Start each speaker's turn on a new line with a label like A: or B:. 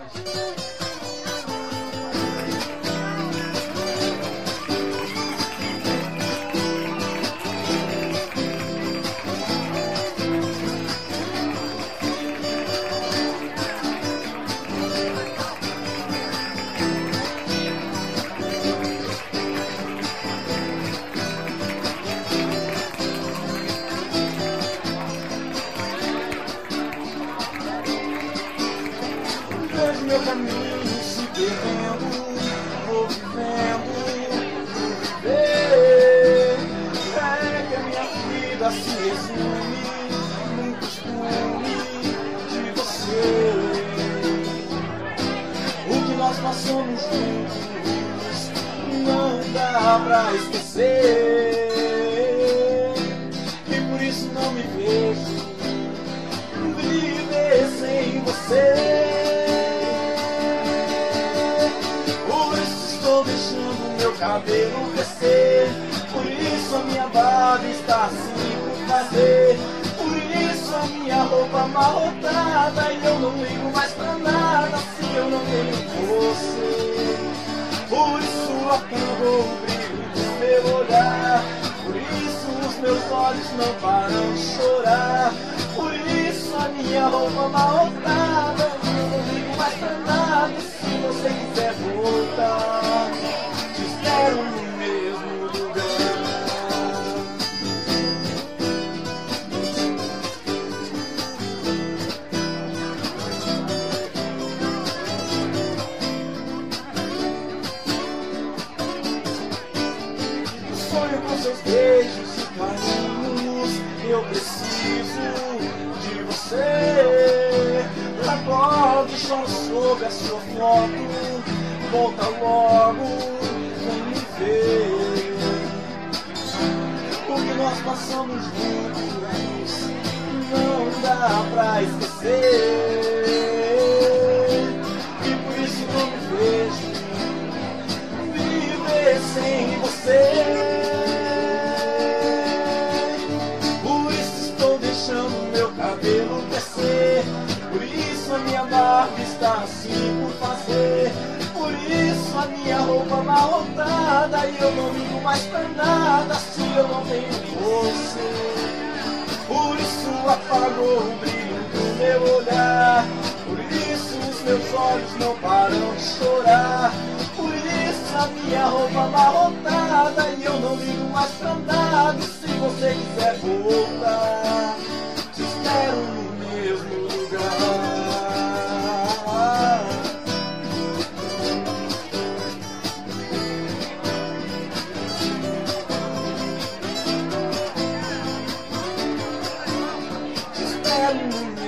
A: Meu caminho se perdendo, vou vivendo, viver. É que a minha vida se resume num costume de você. O que nós passamos juntos não dá pra esquecer. E por isso não me vejo viver sem você. Estou deixando meu cabelo crescer, por isso a minha barba está assim por fazer. Por isso a minha roupa amarrotada, e eu não ligo mais pra nada se eu não tenho você. Por isso apagou o brilho do meu olhar, por isso os meus olhos não param de chorar. Por isso a minha roupa amarrotada, eu não ligo mais pra nada se você quiser voltar. Te espero no mesmo lugar. Eu sonho com seus beijos e carinhos, eu preciso de você. Agora choro sobre a sua foto, volta logo, vem me ver. O que nós passamos juntos não dá pra esquecer. E por isso não me vejo viver sem você. Por isso estou deixando meu cabelo crescer, por isso a minha barba está assim por fazer. Por isso a minha roupa amarrotada, e eu não ligo mais pra nada se eu não tenho você. Por isso apagou o brilho do meu olhar, por isso os meus olhos não param de chorar. Por isso a minha roupa amarrotada, e eu não ligo mais pra nada se você quiser voltar. Te espero no mesmo lugar. Te espero no mesmo lugar.